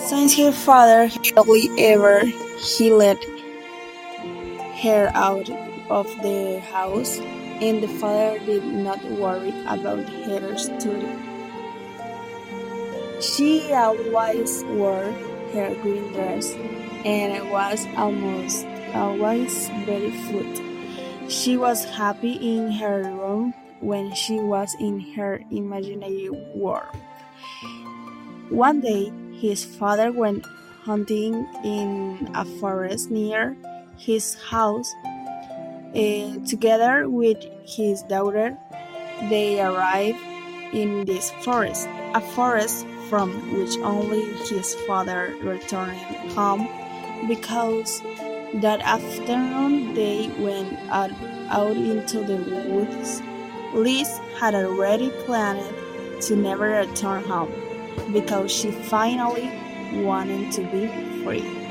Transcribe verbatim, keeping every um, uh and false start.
Since her father hardly ever he let her out of the house, and the father did not worry about her study. She always wore her green dress and was almost always barefoot. She was happy in her room when she was in her imaginary world. One day, his father went hunting in a forest near his house. Uh, together with his daughter, they arrived in this forest, a forest from which only his father returned home because that afternoon they went out, out into the woods. Liz had already planned to never return home because she finally wanted to be free.